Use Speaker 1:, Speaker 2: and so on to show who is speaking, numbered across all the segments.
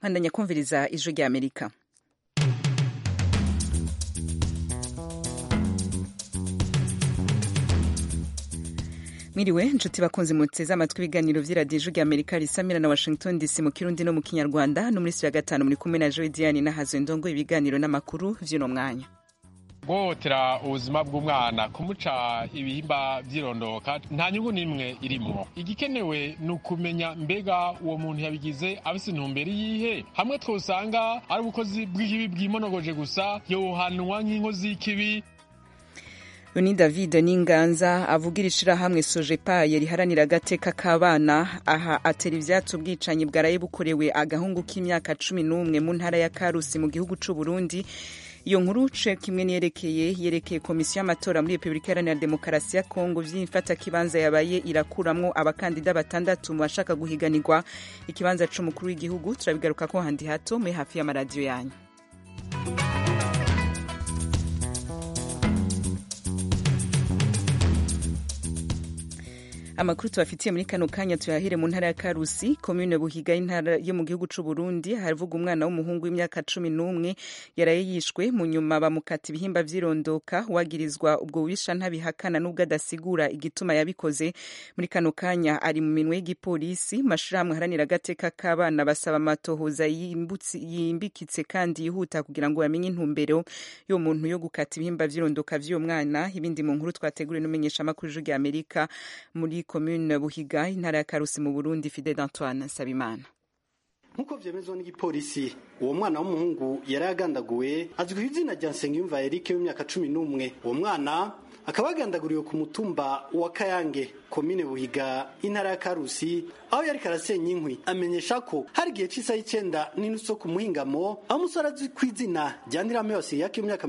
Speaker 1: bandanya kumviriza ijwi rya Amerika. Miriwe nshuti bakunze muteze amatwi ibiganiro vy'iradiyo ijwi rya Amerika risamira na Washington DC mu Kirundi no mu Kinyarwanda. No muri ya gatanu muri kumwe na Joy Diane nahazo ndongo ibiganiro n'amakuru vy'uno mwanya.
Speaker 2: Guhohotera ubuzima bw'umwana, kumuca ibihimba vy'irondoka nta nyungu n'imwe irimwo. Igikenewe ni ukumenya mbega uwo muntu yabigize afise intumbero yihe. Hamwe twosanga ari ubukozi bw'ikibi bwimonogoje gusa, yohanwa nk'inkozi y'ikibi.
Speaker 1: Ni David Ninganza avugira ishirahamwe Sojepaye riharanira agateka k'abana, aha atera ivyatsi ubwicanyi bwaraye bukorewe agahungu k'imyaka 11 mu ntara ya Karusi mu gihugu c'u Burundi. Iyo nkuru kimwe yerekeye komisiyo y'amatora muri Republika Iharanira Demokarasi ya Kongo vy'imfata kibanza yabaye irakuramwo abakandida batandatu mu bashaka guhiganirwa ikibanza c'umukuru w'igihugu. Turabigaruka ko handi hato muri hafi y'amaradiyo yanyu. Amakuru tubafitiye muri kano kanya tuyahire mu ntara ya Karusi, commune Buhiga intara yo mu gihugu c'u Burundi. Harivuga umwana w'umuhungu w'imyaka 11 yaraye yishwe mu nyuma bamukata ibihimba vy'irondoka. Wagirizwa ubwo bubisha ntabihakana nubwo adasigura igituma yabikoze. Muri kano kanya ari mu minwe y'igipolisi. Mashirahamwe haranira agateka k'abana basaba amatohoza yimbikitse kandi yihuta kugira ngo bamenye intumbero yo muntu yo gukata ibihimba vy'irondoka vy'uwo mwana. Ibindi mu nkuru twateguriwe n'umenyesha makuru y'Ijwi rya Amerika muri commune Buhiga intara ya Karusi mu Burundi. Fidel Antoine Sabimana.
Speaker 3: Nkuko vyemezwa n'igipolisi, uwo mwana w'umuhungu yaragandaguwe azwi izina rya Nsengiyumva Eric w'imyaka 11. Uwo mwana akaba agandaguriwe ku mutumba wa Kayange, commune Buhiga intara ya Karusi, aho yari karasenya inkwi. Amenyesha ko hari gihe cisa 9 n'inusu ku muhingamo aho umusore azwi kw'izina rya Ndirameose yake w'imyaka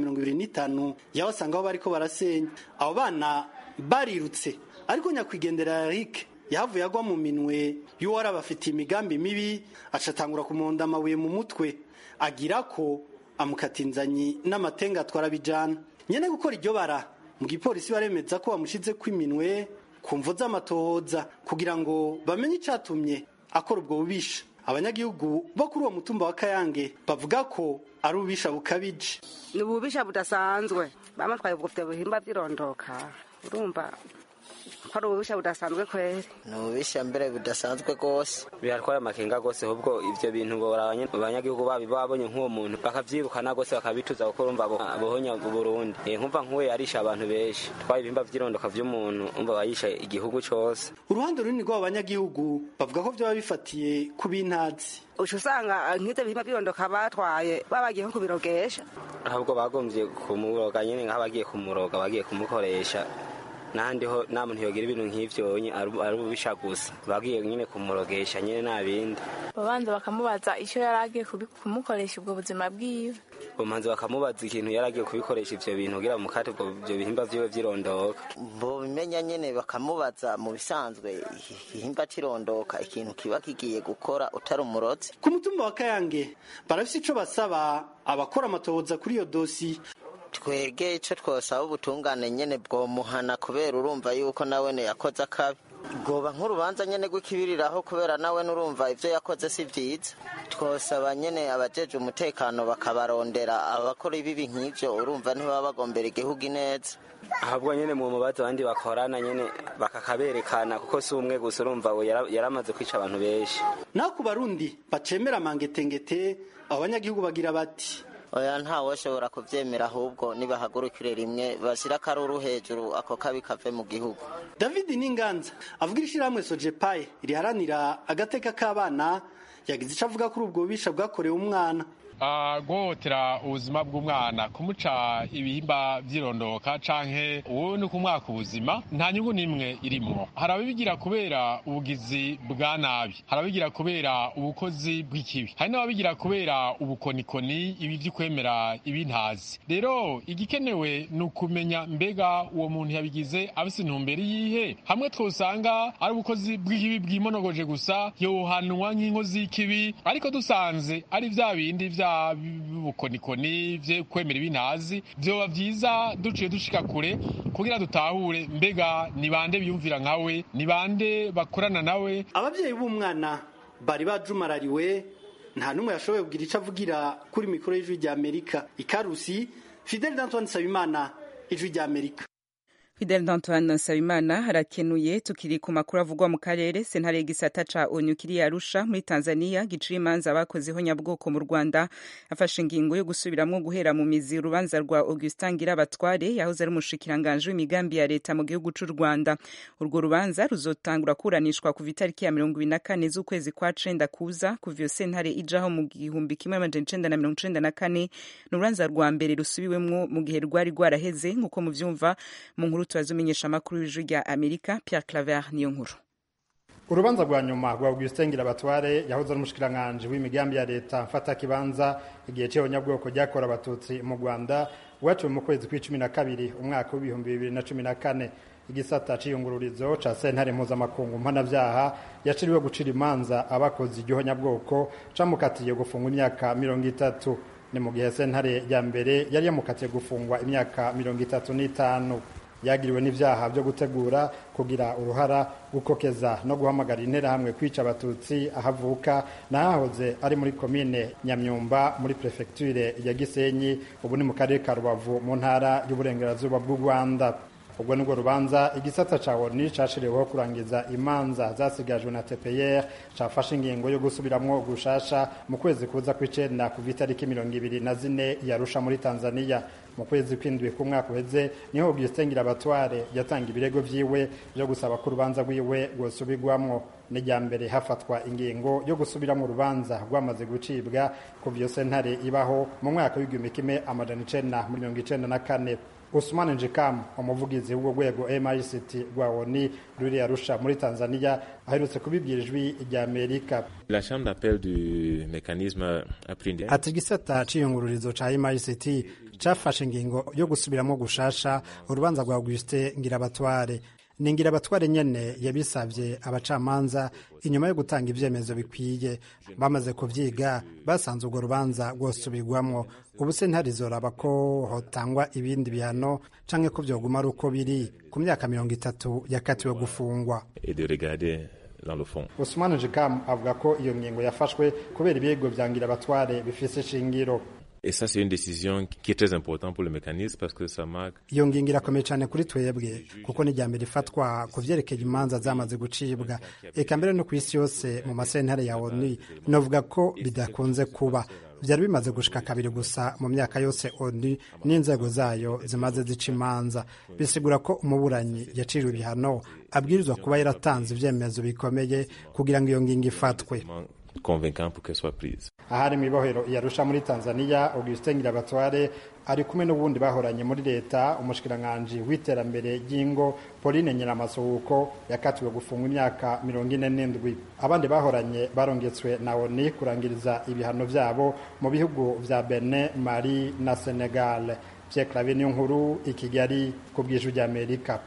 Speaker 3: 25 yabasanga aho bariko barasenya. Abo bana barirutse ariko nyakwigendera Eric yavuye agwa mu minwe y'uwari abafitiye imigambi mibi, acatangura kumonda amabuye mu mutwe, agira ko amukatinzanyi n'amatenga atwarabijana. Nyene gukora iryo bara mu gipolisi baremeza ko bamushize kw'iminwe kumvo z'amatohoza kugira ngo bamenye icatumye akora ubwo bubisha. Abanyagihugu bo kuri uwo mutumba wa Kayange bavuga ko ari ububisha bukabije.
Speaker 4: Ni ububisha budasanzwe, bamatwaye ubwo bihimba by'irondoka. Urumva kwari ububisha budasanzwe kweri.
Speaker 5: Ni ububisha mbere budasanzwe gose,
Speaker 6: biratwara amakenga gose. Ahubwo ivyo bintu ngo abanyagihugu babonye nk'uwo muntu bakavyirukana gose bakabituza kuko urumva bohonya Burundi. Nkumva nk'uwe yarisha abantu benshi, twaye ibihimba vy'irondoka vy'umuntu umva bayisha igihugu cose.
Speaker 3: Uruhande runini rw'abanyagihugu bavuga ko vyo bifatiye ku bintazi.
Speaker 4: Usanga nk'ite bihimba by'irondoka batwaye babagiye nko kubirogesha,
Speaker 6: ahubwo bagomvye kumuroga nyene nk'abagiye kumuroga bagiye kumukoresha. Nandi ho nta muntu yogira ibintu nk'ivyo ari ububisha gusa, bagiye nyine kumurogesha nyine nabindi.
Speaker 7: Babanza bakamubaza ico yaragiye kumukoresha ubwo buzima bwiwe,
Speaker 6: bamanza bakamubaza ikintu yaragiye kubikoresha ivyo bintu kugira mukate ubwo ivyo bihimba vyiwe vy'irondoka.
Speaker 5: Bo bimenya nyene bakamubaza mu bisanzwe ihimba c'irondoka ikintu kiba kigiye gukora utari umurozi.
Speaker 3: Ku mutumba wa Kayange barafise ico basaba abakora amatohoza kuri iyo dosi.
Speaker 5: Twege ico twosaba ubutungane nyene bwo muhana kubera urumva yuko nawe ne yakoze akabi. Goba nk'urubanza nyene gwikibiriraho kubera nawe nurumva ivyo yakoze si vyiza. Twosaba nyene abajeje umutekano bakabarondera abakora ibibi nk'ivyo, urumva ntibaba bagombera igihugu neza.
Speaker 6: Ahabwo nyene mu mubazo bandi bakorana nyene bakakaberekana kuko si umwe gusa, urumva we yaramaze kwica abantu benshi.
Speaker 3: Naho ku Barundi bacemera mangetengete, abanyagihugu bagira bati
Speaker 5: oya ntawe ashobora kuvyemera, ahubwo nibahagurukire rimwe bashira karuru hejuru ako kabi kave mu gihugu.
Speaker 3: David Ninganza avugira ishirahamwe Sojepaye riharanira agateka k'abana yagize ico avuga kuri ubwo bubisha bwakorewe umwana.
Speaker 2: Guhohotera ubuzima bw'umwana, kumuca ibihimba vy'irondoka canke uwo ni kumwaka ubuzima nta nyungu n'imwe irimwo. Harabigira kubera ubugizi bwa nabi, harabigira kubera ubukozi bw'ikibi, hari n'ababigira kubera ubukonikoni, ibi vy'ukwemera ibintazi. Rero igikenewe ni ukumenya mbega uwo muntu yabigize afise intumbero yihe. Hamwe twosanga ari ubukozi bw'ikibi bwimonogoje gusa, yohanwa nk'inkozi y'ikibi. Ariko dusanze ari vya bindi vya bukonikoni vye kwemera ibintazi, vyoba vyiza duciye dushika kure kugira dutahure mbega ni bande biyumvira nkawe, ni bande bakorana nawe.
Speaker 3: Abavyeyi b'umwana bari bajumarariwe nta numwe yashoboye kugira ico avugira kuri mikoro y'Ijwi rya Amerika. Ikarusi, Fidel D'Antoine Nsabimana, Ijwi rya Amerika.
Speaker 1: Fidel D'Antoine Nsabimana harakenuye. Tukiri ku makuru avugwa mu karere, sentare y'igisata ca ONU kiri Arusha muri Tanzania gicira imanza abakozeho nyabwoko mu Rwanda afashe ingingo yo gusubiramwo guhera mu mizi urubanza rwa Augustin Ngirabatware yahoze ari umushikiranganje w'imigambi ya leta mu gihugu c'u Rwanda. Urwo rubanza ruzotangura kuranishwa kuva itariki ya 24 z'ukwezi kwa cenda kuza kuva iyo sentare ijaho mu 1994. N'urubanza rwa mbere rusubiwemwo mu gihe rwari rwaraheze nk'uko muvyumva mu nkuru tubazumenyesha amakuru y'Ijwi rya Amerika. Pierre Claver niyo nkuru.
Speaker 8: Urubanza rwa nyuma rwa Augustin Ngirabatware yahoze ari umushikiranganje w'imigambi ya leta mfata kibanza igihe cy'abanyabwoko ryakora abatutsi mu Rwanda waciwe mu kwezi kwa12 umwaka wa 2014. Igisata c'iyungururizo ca sentare mpuzamakungu mpanavyaha yaciriwe gucira imanza abakoze igihonyabwoko camukatiye gufungwa imyaka 30. Ni mu gihe sentare ya mbere yari yamukatiye gufungwa imyaka 35. Yagiriwe n'ivyaha byo gutegura, kugira uruhara, gukokeza no guhamagara interahamwe kwica abatutsi ahavuka nahahoze ari muri komine Nyamyumba muri prefecture ya Gisenyi, ubu ni mu karere ka Rubavu mu ntara y'uburengerazuba bw'u Rwanda. Ubwo nibwo rubanza igisata ca ONU cashiriweho kurangiza imanza zasigajwe na TPR cafashe ingingo yo gusubiramwo gushasha mu kwezi kuza kw'icenda kuva itariki 24 yarusha muri Tanzania. Mu kwezi kw'indwi k'umwaka uheze niho Augustin Ngirabatware yatanga ibirego vyiwe byo gusaba ko urubanza rwiwe rwosubirwamwo. N'ijya mbere hafatwa ingingo yo gusubiramo urubanza rwamaze gucibwa kuva iyo sentare ibaho mu mwaka w'1994. Usman Njikam, umuvugizi w'ubwo rwego MICT rwa ONU ruri Arusha muri Tanzania, aherutse kubibwira Ijwi rya Amerika.
Speaker 9: La chambre d'appel du mécanisme aprinde.
Speaker 8: Ati gisata c'iyungururizo ca MICT cafashe ingingo yo gusubiramo gushasha urubanza rwa Augustin Ngirabatware. Ni Ngirabatware nyene yabisavye abacamanza inyuma yo gutanga ivyemezo bikwiye. Bamaze kuvyiga basanze urwo rubanza rwosubirwamwo. Ubu sentare izoraba ko hotangwa ibindi bihano canke ko vyoguma ari uko biri ku myaka 30 yakatiwe gufungwa.
Speaker 9: Et de regarder dans le fond.
Speaker 8: Usman Njikam avuga ko iyo ngingo yafashwe kubera ibirego vya Ngirabatware bifise shingiro.
Speaker 9: Et ça c'est une décision qui est très importante pour le mécanisme parce que ça marque.
Speaker 8: Iyo ngingo irakomeye cyane kuri twebwe kuko ni ryambere ifatwa kuvyerekeye imanza zamaze gucibwa. Eka mbere no kwisi yose mu masentare ya ONU novuga ko bidakunze kuba. Vyari bimaze gushika kabiri gusa mu myaka yose ONU n'inzego zayo zimaze zica imanza. Bisigura ko umuburanyi yaciriwe ibihano abwirizwa kuba yaratanze ivyemezo bikomeye kugira ngo iyo ngingo ifatwe.
Speaker 9: Convaincant pour qu'elle soit prise.
Speaker 8: Ahari mibohero yarusha muri Tanzania, Augustin Ngirabatware ari kumwe n'ubundi bahoranye muri leta, umushikiranganje w'iterambere ry'ingo Pauline Nyiramasuhuko yakatiwe gufungwa imyaka 47. Abandi bahoranye barongetswe na ONU kurangiriza ibihano vyabo mu bihugu vya Benin, Mali na Senegal. Pierre Claver niyo nkuru i Kigali ku bw'Ijwi rya Amerika.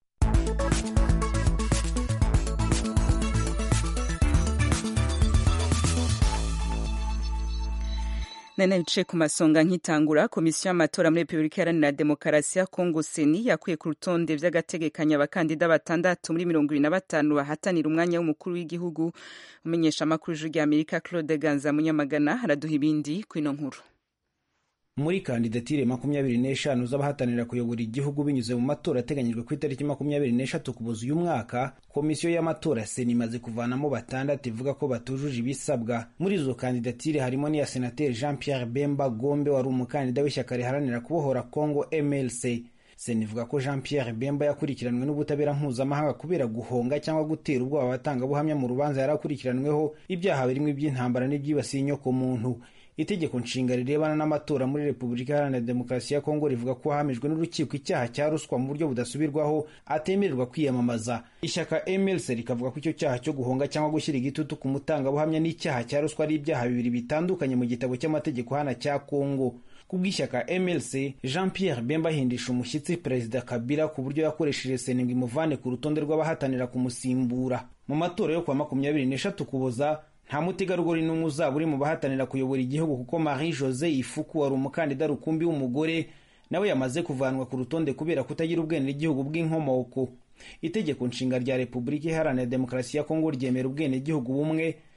Speaker 1: Nene bice ku masonga nkitangura, komisiyo y'amatora muri Republika Iharanira Demokarasi ya Kongo Seni yakuye ku rutonde vy'agategekanya abakandida 6 muri 25 bahatanira umwanya w'umukuru w'igihugu. Umenyesha amakuru y'Ijwi rya Amerika Claude Ganza Munyamagana araduha ibindi kwino nkuru.
Speaker 10: Muri kandidatire 25 z'abahatanira kuyobora igihugu binyuze mu matora ateganyijwe ku itariki 23 kubuza uyu mwaka, komisiyo y'amatora Seni imaze kuvanamo 6 ivuga ko batujuje ibisabwa. Muri izo kandidatire harimo n'iya Senateri Jean-Pierre Bemba Gombe wari umukandida w'ishyaka riharanira kubohora Kongo MLC. Seni ivuga ko Jean-Pierre Bemba yakurikiranwe n'ubutabera mpuzamahanga kubera guhonga cyangwa gutera ubwoba abatangabuhamya mu rubanza yarakurikiranweho ibyaha birimo iby'intambara n'ibyibasiye inyoko muntu. Itegeko nshinga rirebana n'amatora muri Republika Iharanira Demokarasi ya Kongo rivuga ko hamijwe n'urukiko icyaha cya ruswa mu buryo budasubirwaho atemererwa kwiyamamaza. Ishyaka MLC rikavuga ko icyo cyaha cyo guhonga cyangwa gushyira igitutu ku mutangabuhamya n'icyaha cya ruswa ari ibyaha bibiri bitandukanye mu gitabo cy'amategeko hana cya Kongo. Kubw'ishyaka MLC, Jean-Pierre Bemba hindisha umushyitsi Perezida Kabila ku buryo yakoresheje Seni ngo imuvane ku rutonde rw'abahatanira kumusimbura. Mu matora yo kwa 23 Ukuboza, nta mutegarugori n'umwe uzaba uri mu bahatanira kuyobora igihugu kuko Marie Jose Ifuku wari umukandida rukumbi w'umugore nawe yamaze kuvanwa ku rutonde kubera kutagira ubwenegihugu bw'inkomoko. Itegeko nshinga rya Republika Iharanira Demokarasi ya Kongo ryemera ubwenegihugu bumwe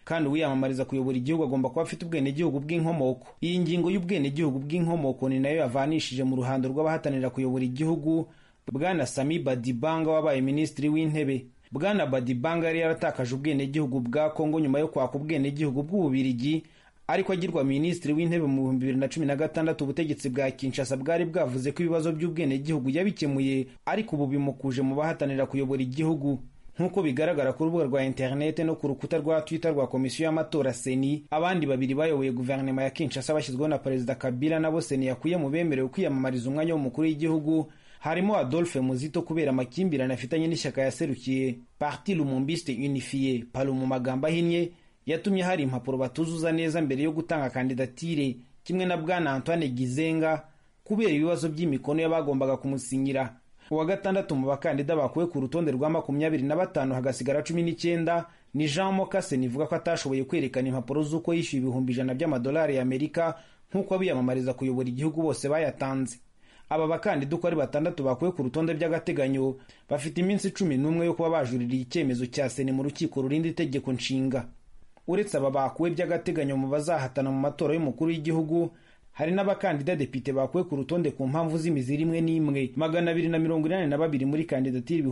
Speaker 10: kandi uwiyamamariza kuyobora igihugu agomba kuba afite ubwenegihugu bw'inkomoko. Iyi ngingo y'ubwenegihugu bw'inkomoko ni nayo yavanishije mu ruhando rw'abahatanira kuyobora igihugu Bwana Sami Badibanga wabaye minisitiri w'intebe. Bwana Badibanga yari yaratakaje ubwenegihugu bwa Kongo nyuma yo kwaka ubwenegihugu bw'Ububirigi, ariko agirwa minisitiri w'intebe mu 2016 ubutegetsi bwa Kinshasa bwari bwavuze ko ibibazo by'ubwenegihugu yabikemuye, ariko ubu bimukuje mu bahatanira kuyobora igihugu. Nk'uko bigaragara ku rubuga rwa internet no ku rukuta rwa Twitter rwa komisiyo y'amatora Seni, abandi babiri bayoboye guverinoma ya Kinshasa bashyizweho na Perezida Kabila nabo Seni yakuye mu bemerewe kwiyamamariza umwanya w'umukuru w'igihugu harimo Adolphe Muzito kubera amakimbirane afitanye n'ishyaka yaserukiye Parti Lumumbiste Unifié PALU mu magambo ahinnye, yatumye hari impapuro batuzuza neza mbere yo gutanga kandidatire, kimwe na Bwana Antoine Gizenga kubera ibibazo by'imikono y'abagombaga kumusinyira. Uwa gatandatu mu bakandida bakuwe ku rutonde rwa 25 hagasigara 19 ni Jean Mokase nivuga ko atashoboye kwerekana impapuro z'uko yishyuye $100 by'amadolari y'Amerika nk'uko abiyamamariza kuyobora igihugu bose bayatanze. Aba bakandida uko ari 6 bakuwe ku rutonde by'agateganyo bafite iminsi 11 yo kuba bajuririye icyemezo cya Seni mu rukiko rurinda itegeko nshinga. Uretse aba bakuwe by'agateganyo mu bazahatana mu matora y'umukuru w'igihugu, hari n'abakandida depite bakuwe ku rutonde ku mpamvu z'imiziri imwe n'imwe. 282 muri kandidatire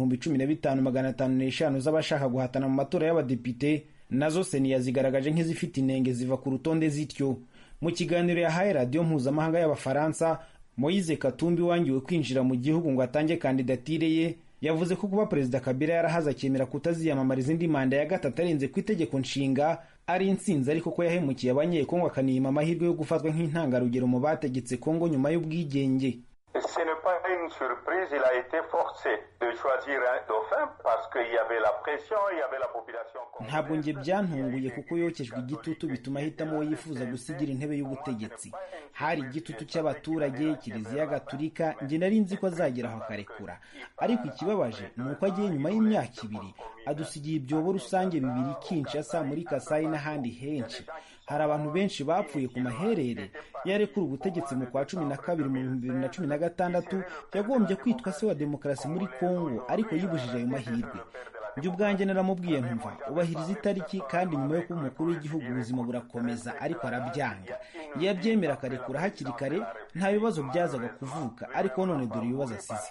Speaker 10: 15,505 z'abashaka guhatana mu matora y'abadepite nazo Seni yazigaragaje nk'izifite inenge ziva ku rutonde zityo. Mu kiganiro yahaye radio mpuzamahanga y'Abafaransa, Moise Katumbi wangiwe kwinjira mu gihugu ngo atange kandidatire ye, yavuze ko kuba Perezida Kabila yarahaza akemera kutaziyamamariza indi manda ya gatatu arenze ku itegeko nshinga ari intsinzi, ariko ko yahemukiye abanyekongo akaniyima amahirwe yo gufatwa nk'intangarugero mu bategetse Kongo nyuma y'ubwigenge.
Speaker 11: Ce n'est pas une surprise, il a été forcé de choisir un dauphin parce qu'il y avait la pression, il y avait la population.
Speaker 10: Ntabwo nge byantunguye kuko yokejwe igitutu bituma ahitamo yifuza gusigira intebe y'ubutegetsi. Hari igitutu cy'abaturage, Kiliziya Gatulika, nge nari nzi ko azagera aho akarekura. Ariko ikibabaje ni uko agiye nyuma y'imyaka 2 adusigiye ibyobo rusange 2 Kinshasa, muri Kasai n'ahandi henshi. Hari abantu benshi bapfuye ku maherere. Yarekura ubutegetsi mu kwa 12 mu 2016 yagombye kwitwa se wa demokarasi muri Kongo, ariko yibujije ayo mahirwe. Njye ubwanjye naramubwiye ntumva ubahiriza itariki, kandi nyuma yo kuba umukuru w'igihugu ubuzima burakomeza, ariko arabyanga. Yabyemera akarekura hakiri kare nta bibazo byazaga kuvuka, ariko none dore ibibazo asize.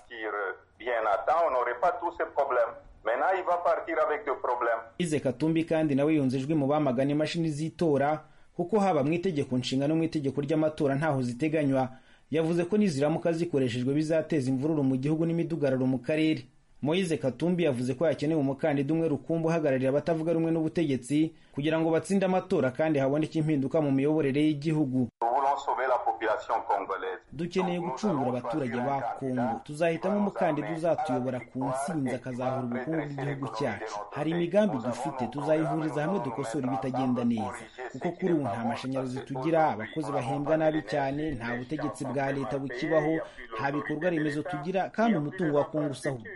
Speaker 10: Ize Katumbi kandi nawe yunzejwe mu bamagana imashini z'itora kuko haba mu itegeko nshinga no mu itegeko ry'amatora ntaho ziteganywa. Yavuze ko niziramuka zikoreshejwe bizateza imvururu mu gihugu n'imidugararo mu karere. Moise Katumbi yavuze ko yakenewe umukandida umwe rukumbi uhagararira abatavuga rumwe n'ubutegetsi kugira ngo batsinde amatora kandi haboneke impinduka mu miyoborere y'igihugu. Dukeneye gucungura abaturage ba Kongo. Tuzahitamo umukandida uzatuyobora ku ntsinzi akazahura ubukungu bw'igihugu cyacu. Hari imigambi dufite, tuzayihuriza hamwe dukosora ibitagenda neza, kuko kuri ubu nta mashanyarazi tugira, abakozi bahembwa nabi cyane, nta butegetsi bwa leta bukibaho, nta bikorwa remezo tugira, kandi umutungo wa Kongo usahurwa.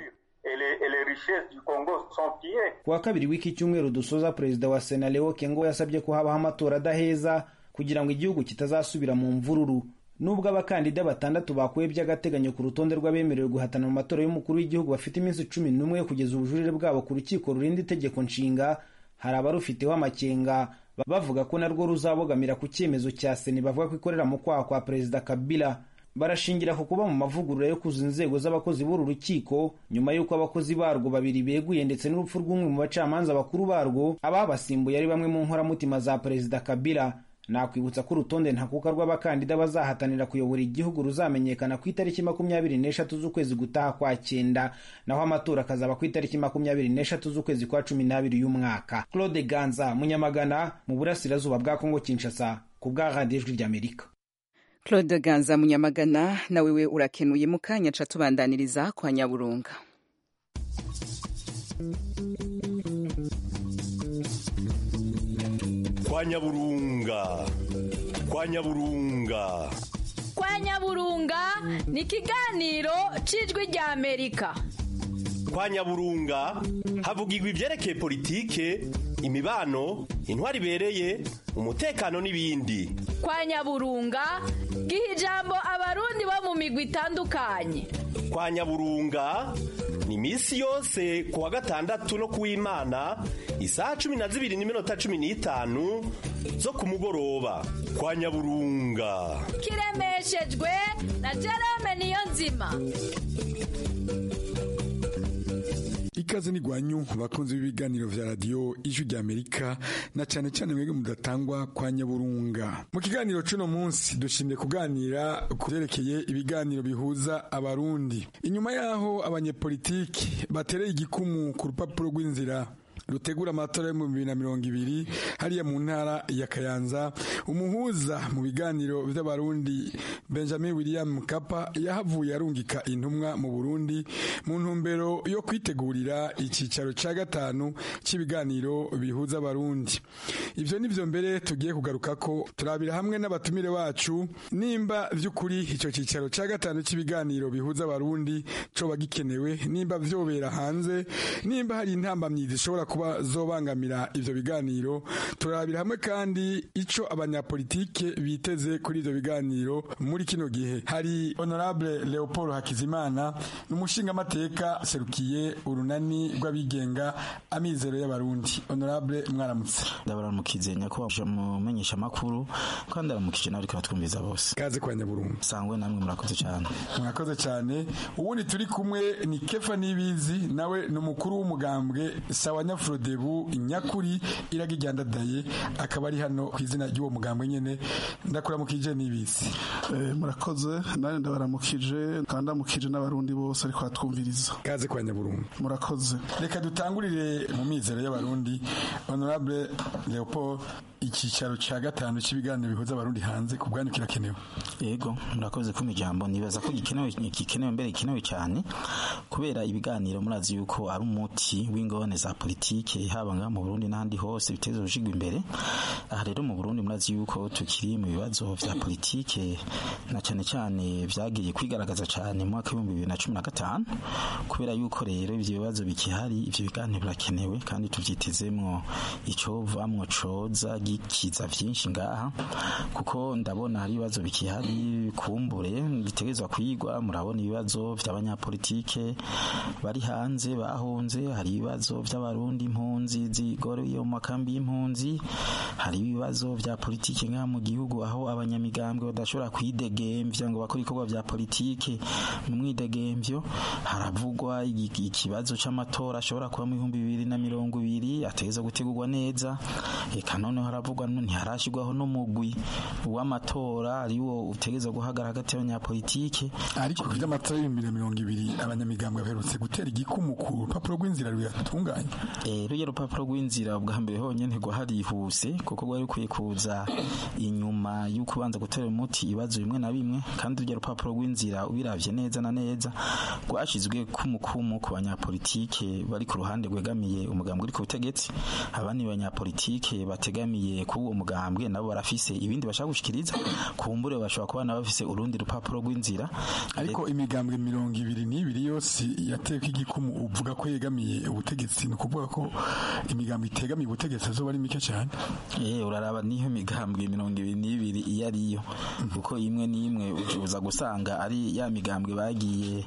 Speaker 10: Kuwa kabiri w'iki cyumweru dusoza, Perezida wa Sena Leo Kengo yasabye ko habaho amatora adaheza kugira ngo igihugu kitazasubira mu mvururu. Nubwo abakandida 6 bakuye by'agateganyo ku rutonde rw'abemerewe guhatana mu matora y'umukuru w'igihugu bafite iminsi 11 yo kugeza ubujurire bwabo ku rukiko rurinda itegeko nshinga, hari abarufiteho amakenga bavuga ko narwo ruzabogamira ku cyemezo cya Seni bavuga ko ikorera mu kwaha kwa Perezida Kabila. Barashingira ku kuba mu mavugurura yo kuzuza inzego z'abakozi b'uru rukiko nyuma y'uko abakozi barwo 2 beguye ndetse n'urupfu rw'umwe mu bacamanza bakuru barwo. Ababasimbuye ari bamwe mu nkoramutima za Perezida Kabila. Nakwibutsa ko urutonde ntakuka rw'abakandida bazahatanira kuyobora igihugu ruzamenyekana ku itariki 23 z'ukwezi gutaha kwa 9, naho amatora akazaba ku itariki 23 z'ukwezi kwa 12 y'umwaka. Claude Ganza, Munyamagana, mu burasirazuba bwa Kongo Kinshasa, ku bwa Radio Ijwi ry'Amerika.
Speaker 1: Claude Ganza Munyamagana, nawe we urakenuye. Mu kanya ca tubandaniriza kwa Nyaburunga.
Speaker 12: Kwa Nyaburunga
Speaker 13: ni ikiganiro c'Ijwi ry'Amerika.
Speaker 12: Kwa Nyaburunga havugirwa ivyerekeye politike, imibano, intwari ibereye, umutekano n'ibindi.
Speaker 13: Kwa Nyaburunga giha ijambo abarundi bo mu migwi itandukanye.
Speaker 12: Kwa Nyaburunga ni misi yose kuwa gatandatu no kuw'Imana isaha 12:15 zo ku mugoroba kwa Nyaburunga.
Speaker 13: Kiremeshejwe na Jerome Niyonzima.
Speaker 14: Ikaze ni gwanyu bakunze b'ibiganiro vya radio Ijwi ry'Amerika na cyane cyane mwege mudatangwa kwa Nyaburunga. Mu kiganiro cuno munsi dushimye kuganira kuyerekeye ibiganiro bihuza abarundi. Inyuma yaho abanyepolitiki batereye igikumu ku rupapuro rw'inzira rutegura amatora yo mu 2020 hariya mu ntara ya Kayanza, umuhuza mu biganiro by'abarundi Benjamin William Mkapa yahavuye arungika intumwa mu Burundi mu ntumbero yo kwitegurira icicaro ca gatanu cy'ibiganiro bihuza abarundi. Ivyo nivyo mbere tugiye kugaruka ko turabira hamwe n'abatumire bacu nimba vy'ukuri ico cicaro ca gatanu cy'ibiganiro bihuza abarundi co bagikenewe, nimba vyobera hanze, nimba hari intambamyi zishobora kuba zobangamira ivyo biganiro. Turabira hamwe kandi ico abanyapolitike biteze kuri ivyo biganiro muri kino gihe. Hari Honorable Leopold Hakizimana n'umushinga mateka serukiye urunani rw'abigenga Amizero y'Abarundi. Honorable mwaramutse.
Speaker 15: Ndabaramukize nyakubahwa mumenyesha makuru kandi aramukije nawe ariko batwumviza bose.
Speaker 14: Kaze kwa Nyaburunga.
Speaker 15: Sangwe namwe murakoze cyane.
Speaker 14: Murakoze cyane. Ubundi turi kumwe ni Kefa Nibizi, nawe n'umukuru w'umugambwe sawa Frodebu Nyakuri iragijyandadaye, akaba ari hano ku izina ry'uwo mugambwe nyene. Ndakuramukije Nibizi.
Speaker 16: Murakoze nane ndabaramukije kandi amukije n'abarundi bose ariko atwumviriza.
Speaker 14: Kaze kwa Nyaburunga.
Speaker 16: Murakoze.
Speaker 14: Reka dutangurire mu mizero y'abarundi. Honorable Leopold, ikicaro ca gatanu cy'ibiganiro bihuza abarundi hanze ku bwanyu kirakenewe?
Speaker 15: Yego, murakoze ku mijambo. Nibaza ko gikenewe mbere gikenewe cyane kubera ibiganiro murazi yuko ari umuti w'ingone za politike haba nga mu Burundi n'ahandi hose biteze gushigwa imbere. Aha rero mu Burundi murazi yuko tukiri mu bibazo vya politike na cyane cyane vyagiye kwigaragaza cyane mu mwaka wa 2015 kubera yuko rero ivyo bibazo bikihari, ivyo biganiro birakenewe kandi tuvyitezemwo ico vamwo coza gikiza vyinshi ngaha, kuko ndabona hari ibibazo bikihari kumbure bitegezwa kwigwa. Murabona ibibazo vy'abanyapolitike bari hanze bahunze, hari ibibazo vy'abarundi impunzi zigoroye mu makambi y'impunzi, hari ibibazo vya politike ngaha mu gihugu aho abanyamigambwe badashobora kwidegemvya ngo bakora ibikorwa vya politike mu mwidegemvyo. Haravugwa ikibazo c'amatora ashobora kuba mu 2020 ategeza gutegurwa neza, eka none haravugwa ntiharashirwaho n'umugwi w'amatora ariwo utegeza guhagarara hagati y'abanyapolitike.
Speaker 14: Ariko ku vy'amatora y'2020 abanyamigambwe baherutse gutera igikumu ku rupapuro rw'inzira ruyatunganya.
Speaker 15: Ruye rupapuro rw'inzira bwa mbere honyene rwarihuse kuko rwari rukwiye kuza inyuma y'uko banza gutera umuti ibibazo bimwe na bimwe, kandi ruye rupapuro rw'inzira ubiravye neza na neza rwashizwe kumukumu ku banyapolitike bari ku ruhande rwegamiye umugambwe uri ku butegetsi. Abandi banyapolitike bategamiye ku uwo mugambwe nabo barafise ibindi bashaka gushikiriza, kumbure bashobora kuba nabo bafise urundi rupapuro rw'inzira.
Speaker 14: Ariko imigambwe 22 yose yateka igikumu uvuga ko yegamiye ubutegetsi, no kuvuga ko imigambwe itegamiye ubutegetsi azoba ari mike cyane.
Speaker 15: Uraraba niyo migambwe 22 iyo ariyo, kuko imwe n'imwe uza gusanga ari ya migambwe bagiye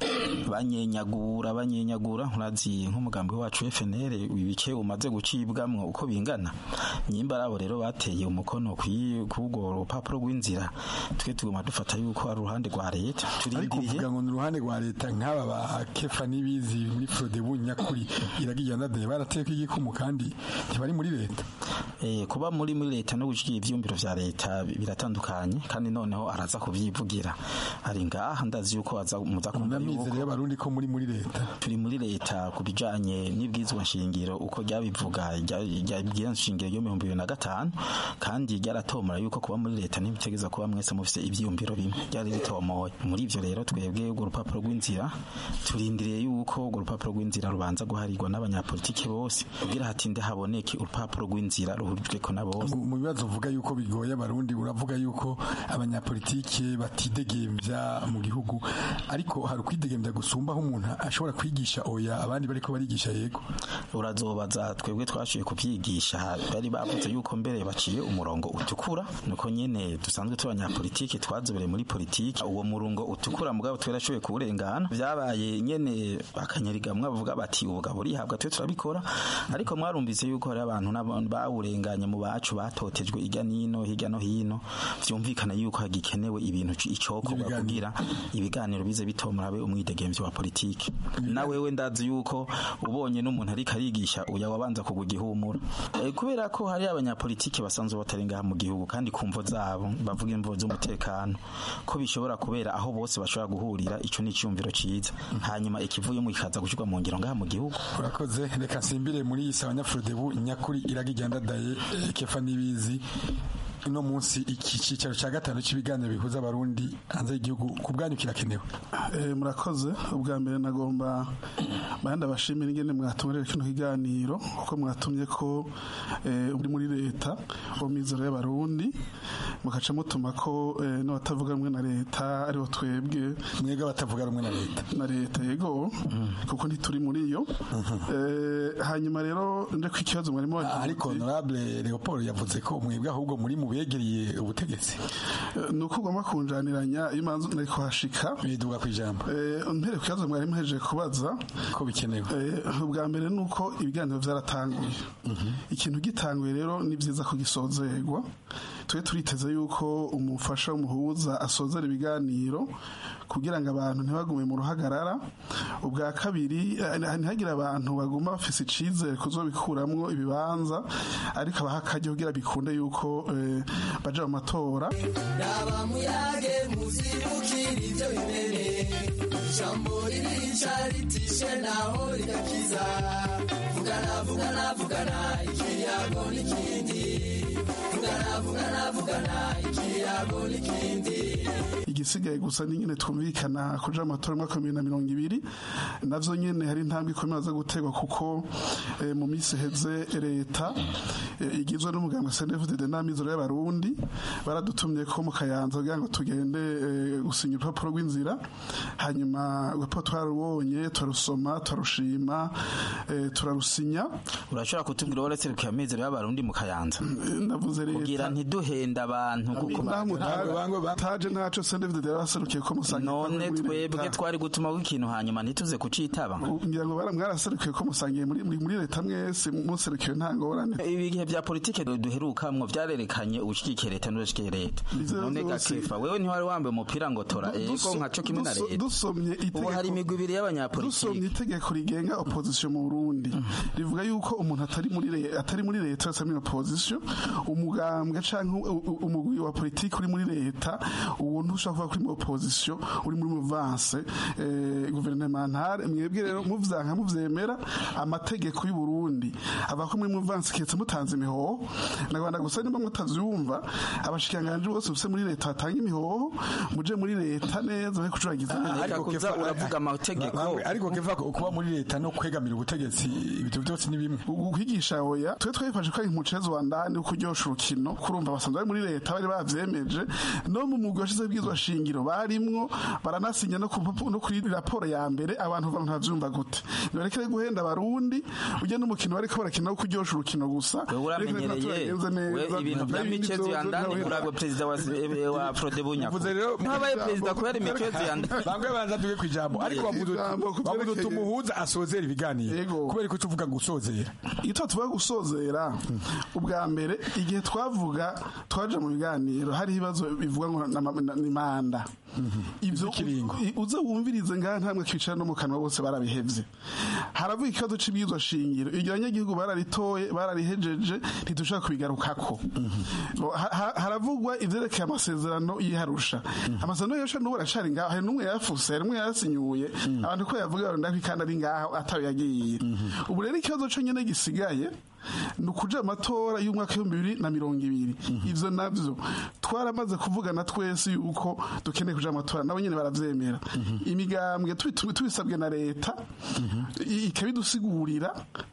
Speaker 15: banyenyagura. Urazi nk'umugambwe wacu FNL ibice umaze gucibwamwo uko bingana, nyimba rabo rero bateye umukono k'ubwo rupapuro rw'inzira. Twe tuguma dufata yuko ari uruhande rwa leta.
Speaker 14: Ariko uvuga ngo ni uruhande rwa leta nk'aba ba Kefa Nibizi muri Frodebu Nyakuri iragijyandadaye barateka igikumu kandi ntibari muri leta.
Speaker 15: Kuba muri leta no gushikiye ivyumviro vya leta biratandukanye, kandi noneho araza kuvyivugira ari ngaha. Ndazi yuko aza muza kumva
Speaker 14: yuko y'abarundi ko muri leta
Speaker 15: turi muri leta kubijanye n'ibwizwa nshingiro uko ryabivuga rya nshingiro yo 2005, kandi ryaratomora yuko kuba muri leta ntibitegeza kuba mwese mufise ivyumviro bimwe, ryari ritomoye. Muri ivyo rero twebwe urwo rupapuro rw'inzira turindiriye yuko urwo rupapuro rw'inzira rubanza guharirwa n'abanyapolitike bose kugira hatinde haboneke urupapuro rw'inzira kugira ruhurike na bose.
Speaker 14: Mu bibazo uvuga yuko bigoye abarundi uravuga yuko abanyapolitike batidegembya mu gihugu, ariko hari kwidegembya gusumba aho umuntu ashobora kwigisha oya abandi bariko barigisha yego.
Speaker 15: Urazobaza twebwe twashoboye kubyigisha, bari bavuze yuko mbere baciye umurongo utukura, nuko nyene dusanzwe tubanyapolitike twazobereye muri politiki, uwo murongo utukura mugabo twerashoboye kuburengana, vyabaye nyene akanyarigamwe bavuga bati ubugabo rihabwa twe turabikora, ariko mwarumvise yuko hari abantu bawurenganye mu bacu batotejwe hirya no hino, vyumvikana yuko hagikenewe ibintu icokorwa kugira ibiganiro bize bitomurabe umwidegemvyo wa politiki. Na wewe ndazi yuko ubonye n'umuntu ariko arigisha uya wabanza kugugihumura, kubera ko hari abanyapolitiki basanzwe batarenga mu gihugu kandi kumvo zabo bavuga imvo z'umutekano ko bishobora kubera aho bose bashobora guhurira, ico ni cyumviro ciza, hanyuma ikivuye mu ikaza gushirwa mu ngiro ngaha mu gihugu.
Speaker 14: Urakoze, reka simbire muri Sawanyafrodebu nyakuri iragijyandadaye Kefa Nibizi. Uno munsi iki cicaro ca gatanu c'ibiganiro bihuza abarundi hanze y'igihugu ku bwanyu kirakenewe.
Speaker 16: Murakoze. Ubwa mbere nagomba banda bashimira ingene mwatumurira kino kiganiro, kuko mwatumye ko uri muri leta wo mizero y'abarundi, mukaca mutuma ko n'abatavuga rumwe na leta ariho twebwe.
Speaker 14: Mwebwe abatavuga rumwe na leta
Speaker 16: yego, kuko ntituri muri yo. Hanyuma rero nje ku ikibazo mwarimo,
Speaker 14: ariko honorable Leopold yavuze ko mwebwe ahubwo muri mu begereye ubutegetsi,
Speaker 16: nuko ugomba kunjaniranya imanzu nari kuhashika
Speaker 14: biduga kwijambo.
Speaker 16: Mpere ku kibazo mwari muhejeje kubaza
Speaker 14: ko bikenewe.
Speaker 16: Ubwa mbere nuko ibiganiro vyaratanguye. Ikintu gitanguye rero ni vyiza ko gisozerwa. Twe turiteze yuko umufasha w'umuhuza asozera ibiganiro kugira ngo abantu ntibagume mu ruhagarara. Ubwa kabiri ntihagira abantu baguma bafise icizere kuzobikuramwo ibibanza, ariko abahakajya kugira bikunde yuko baja mu matora.
Speaker 17: Ndaba muyage muzibukira ivyo bimene, ijambo ririca ritishe naho rigakiza. Vugana ikiyago n'ikindi, vugana ikiyago n'ikindi.
Speaker 16: Igisigaye gusa ni nyene twumvikana kuja amatora mwaka 2020, navyo nyene hari intambwe ikomeye za gutegwa, kuko mu misi heze leta igizwe n'umugambwe CNDD-FDD n'amizero y'abarundi baradutumye ko mu Kayanza kugira ngo tugende gusinya urupapuro rw'inzira. Hanyuma urupapuro twarubonye, turusoma, turushima, turarusinya.
Speaker 15: Urashobora kutubwira uretse rukiye amizero y'abarundi mu Kayanza?
Speaker 16: Navuze leta
Speaker 15: kugira ntiduhenda abantu, kuko
Speaker 16: bataje ntaco CNDD-FDD yaraserukiye ko musanga.
Speaker 15: None twebwe twari gutuma w'ikintu hanyuma ntituze kucitaba.
Speaker 16: Ngira ngo mwaraserukiye ko musangiye muri leta mwese muserukiye nta ngorane.
Speaker 15: Ibihe bya politike duherukamwo vyarerekanye ubushyigikiye leta n'ubushigikiye leta. None Gakefa wewe ntiwari wambaye umupira ngo tora ego nkaco kimwe na leta.
Speaker 16: Dusomye itegeko,
Speaker 15: hari imigwi ibiri y'abanyapolitike.
Speaker 16: Dusomye itegeko rigenga opposition mu Burundi rivuga yuko umuntu atari muri leta asa muri opposition, umugambwe canke umugwi wa politike uri muri leta, uwo ntushaka kuri mu opposition, uri muri mouvance gouvernementale. Mwebwe rero muvyanka muvyemera amategeko y'u Burundi avako muri mouvance ketse mutanze imihoho. Nagwanda gusa nimba mutavyumva, abashikanganje bose bose muri leta batanga imihoho, muje muri leta neza bari kucuragiza.
Speaker 15: Ariko kuza uravuga amategeko,
Speaker 14: ariko kiva kuba muri leta no kwegamira ubutegetsi ibyo byose ni bimwe.
Speaker 16: Kwigisha oya twe twifashe ko umucezo wa ndani ukuryosha urukino, kurumva basanzwe bari muri leta bari bavyemeje, no mu mugwi washize bwizwa shingiro barimwo baranasinya no kuri raporo ya mbere. Abantu ntavyumva gute nibarekere guhenda abarundi, uje n'umukino bariko barakina wo kuryosha urukino gusa.
Speaker 15: Ibintu vya michezo ya ndani kuragwa president wa Frodebu nyako habaye president kubera michezo ya ndani.
Speaker 14: Bangwe banza tuge kwijambo, ariko bavuze tumuhuza asozera ibiganiro kubera ko tuvuga gusozera.
Speaker 16: Ito tuvuga gusozera, ubwa mbere igihe twavuga twaje mu biganiro hari ibibazo bivuga ngo ni manda. Ivyo uze wumvirize ngaha ntamwe kwicara no mu kanwa bose barabihevye. Haravuga ikibazo c'ibizwa shingiro, iryo abanyagihugu bararitoye bararihejeje ntidushaka kubigarukako. Haravugwa ivyerekeye amasezerano yiharusha. Amasezerano yosha n'ubu aracari ngaho, hari n'umwe yafuse, hari n'umwe yasinyuye, abantu ko yavuga ndako kandi ari ngaho atawe yagiye. Ubu rero ikibazo co nyene gisigaye nukuja amatora y'umwaka 2020. Ivyo navyo twaramaze kuvugana twese yuko dukeneye kuja amatora, nabo nyene baravyemera. Imigambwe tubisabwe na leta ikabidusigurira,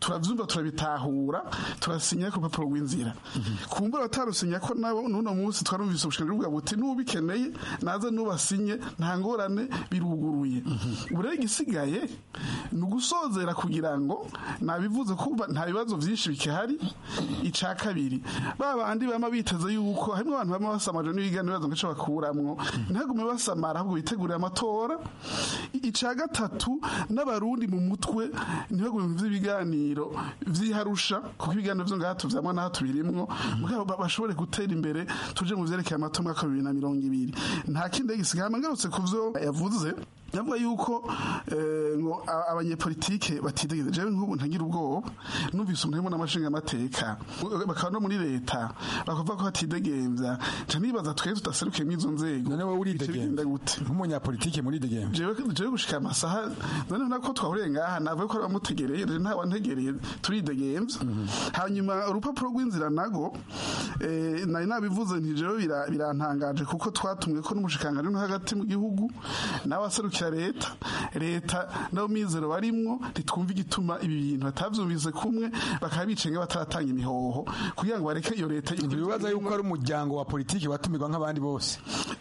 Speaker 16: turavyumva turabitahura turasinya ku rupapuro rw'inzira kumbura batarusinya ko nabo n'uno munsi twarumvise ubushikiranganji buvuga buti n'ubikeneye naze n'ubasinye nta ngorane biruguruye ubu rero igisigaye ni ugusozera kugira ngo nabivuze ko nta bibazo byinshi bikihari ica kabiri babandi bama biteze yuko harimo abantu bama basamaje n'ibiganiro bibazo ngaco bakuramwo ntagume basamara ahubwo bitegurira amatora ica gatatu n'abarundi mu mutwe ntibagume mu vy'ibiganiro vyiharusha kuko ibiganiro vyo ngaha tuvyamwa naho tubirimwo mugabo bashobore gutera imbere tuje mu vyerekeye amatora mwaka 2020 nta kindi gisigaye ngarutse ku vyo yavuze yavuga yuko ngo abanyepolitike batidegeza jewe nk'ubu ntagira ubwoba numvise umuntu harimo n'amashinga amateka bakaba no muri leta bakavuga ko batidegemvya nca nibaza twese tudaserukiye mw'izo nzego
Speaker 14: none wowe uridegembya gute nk'umunyapolitike muri degembya
Speaker 16: jewe gushika amasaha none nako twahuriye ngaha navuye ko bamutegereye nta wantegereye turidegembya hanyuma urupapuro rw'inzira nago nari nabivuze nti jewe birantangaje kuko twatumwe ko n'umushikiranganji no hagati mu gihugu nawe aserukiye leta nabo mizero barimwo ntitwumva igituma ibi bintu batavyumvise kumwe bakaba bicenga bataratanga imihoho kugira ngo bareke iyo leta
Speaker 14: ibibaza yuko ari umuryango wa politiki watumirwa nk'abandi bose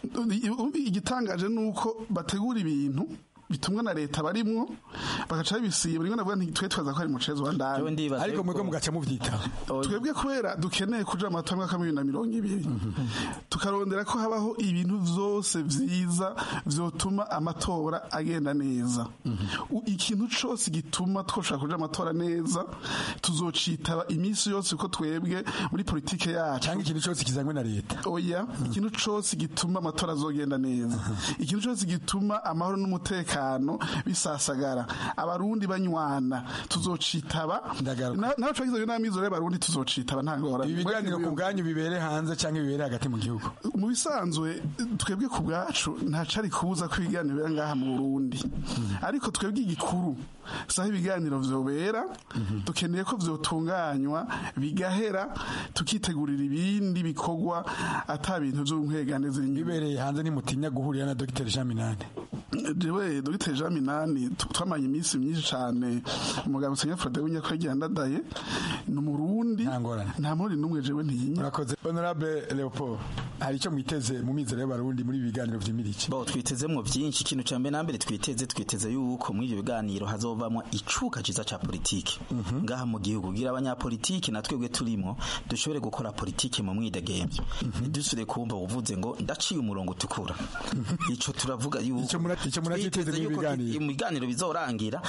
Speaker 16: igitangaje nuko bategura ibintu bitumwa na leta barimwo bagaca bisiye buri ngana bwa twe twaza ko ari mucezo wa ndani
Speaker 14: ariko mwebwe mugaca muvyita
Speaker 16: twebwe kubera dukeneye kuja amatora mwaka 2020 tukarondera ko habaho ibintu vyose vyiza vyotuma amatora agenda neza ikintu cose gituma twoshaka kuja amatora neza tuzocitaba imisi yose ko twebwe muri politike yacu
Speaker 14: cyangwa ikintu cose kizanywe na leta
Speaker 16: oya ikintu cose gituma amatora azogenda neza ikintu cose gituma amahoro n'umutekano bisasagara abarundi banywana tuzocitaba naho twagize yo namizore abarundi tuzocitaba nta ngora
Speaker 14: ibiganiro ku bwanyu bibere hanze cyangwa bibere hagati mu gihugu
Speaker 16: mu bisanzwe twebwe ku bwacu nta cari kubuza ko ibiganiro bera ngaha mu Burundi ariko twebwe igikuru saho ibiganiro vyobera dukeneye ko vyotunganywa bigahera tukitegurira ibindi bikorwa ata bintu vyo nkweganeze
Speaker 14: bibereye hanze nimutinya guhurira na Dr. Jean Minani
Speaker 16: jewe Dr. Jean Minani twamanye iminsi myinshi cyane umugabo Senya Frodé w'inyakwegera ndadaye ni umurundi nta muri numwe jewe ntiyinya
Speaker 14: urakoze honorable Leopold hari icyo mwiteze mu mizero y'abarundi muri biganiro vy'imiriki
Speaker 15: bo twitezemwo byinshi ikintu cya mbere nambere twiteze yuko muri ibyo biganiro hazovamwa icuka ciza ca politiki ngaha mu gihugu gira abanyapolitiki natwebwe turimo dushobore gukora politiki mu mwidegemvyo dusure kumva uvuze ngo ndaciye umurongo utukura ico turavuga yuko
Speaker 14: icyo muratiteze mu
Speaker 15: biganiro bizorangira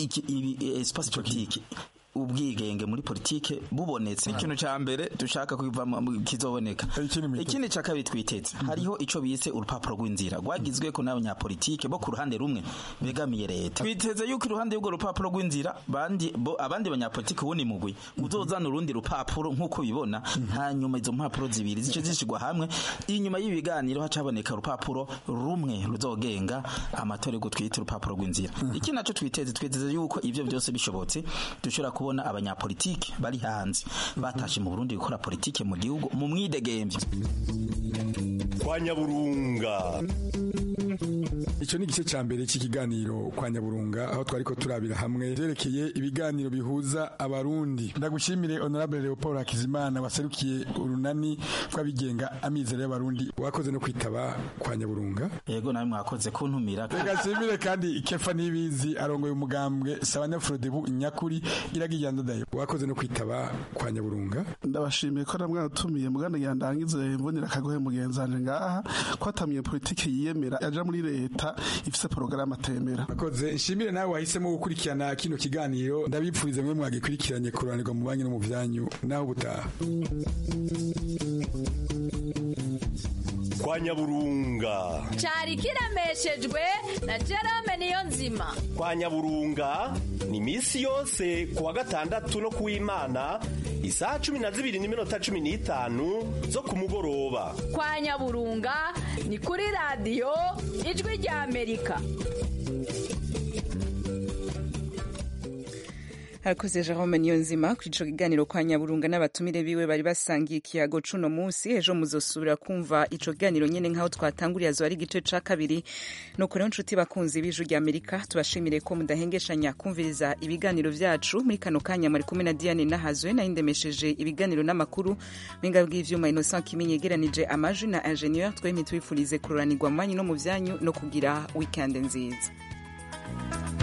Speaker 15: espace politique ubwigenge muri politike bubonetse ikintu ca mbere dushaka kuva kizoboneka ikindi ca kabiri twiteze hariho ico bise urupapuro rw'inzira rwagizwe ko n'abanyapolitike bo ku ruhande rumwe begamiye leta twiteze yuko iruhande y'urwo rupapuro rw'inzira abandi banyapolitike ubundi mugwi uzozana urundi rupapuro nk'uko bibona hanyuma izo mpapuro zibiri zice zishigwa hamwe inyuma y'ibiganiro hacaboneka urupapuro rumwe ruzogenga amatora yo twita urupapuro rw'inzira iki naco twiteze yuko ivyo byose bishobotse dushobora kubona abanyapolitike bari hanze batashe mu Burundi gukora politike mu gihugu mu mwidegemvyo
Speaker 12: kwa Nyaburunga.
Speaker 14: Icyo ni igice cya mbere cy'ikiganiro kwa Nyaburunga aho twari ko turabira hamwe byerekeye ibiganiro bihuza abarundi. Ndagushimire Honorable Leopold Hakizimana waserukiye urunani rw'abigenga amizero y'abarundi wakoze no kwitaba kwa Nyaburunga.
Speaker 15: Yego nawe mwakoze kuntumira.
Speaker 14: Ndagashimire kandi Kefa Nibizi arongoye umugambwe Sabanya Frodebu Nyakuri iragiye ndadaye wakoze no kwitaba kwa Nyaburunga.
Speaker 16: Ndabashimiye ko namwe atumiye muganda yandangize mbonera kagohe mugenzanje ngaha kwatamiye politike yiyemera aja muri leta ifise porogaramu atemera.
Speaker 14: Akoze nshimire nawe wahisemo gukurikirana kino kiganiro ndabipfurize mwe mwagikurikiranye kuranirwa mu banki no mu vyanyu naho butaha.
Speaker 12: Kwa Nyaburunga
Speaker 13: cari kiremeshejwe na Jerome Niyonzima.
Speaker 12: Kwa Nyaburunga ni misi yose kuwa gatandatu no kuw'Imana isaha 12:15 zo kumugoroba.
Speaker 13: Kwa Nyaburunga ni kuri radio Ijwi rya Amerika.
Speaker 1: Harakoze Jerome Niyonzima ku ico kiganiro kwa Nyaburunga n'abatumire biwe bari basangiye ikiyago cuno munsi. Ejo muzosubira kumva ico kiganiro nyene nkaho twatanguriye azo ari igice ca kabiri. Nuko rero nshuti bakunzi b'Ijwi ry'Amerika tubashimire ko mudahengeshanya kumviriza ibiganiro vyacu. Muri kano kanya muri kumwe na Diane Nahazwe nayindemesheje ibiganiro n'amakuru binga bw'ivyuma Innocent Kimenyi yegeranije amajwi na ingenieur twemye twifurize kururanirwa mu manyi no mu vyanyu no kugira weekend nziza.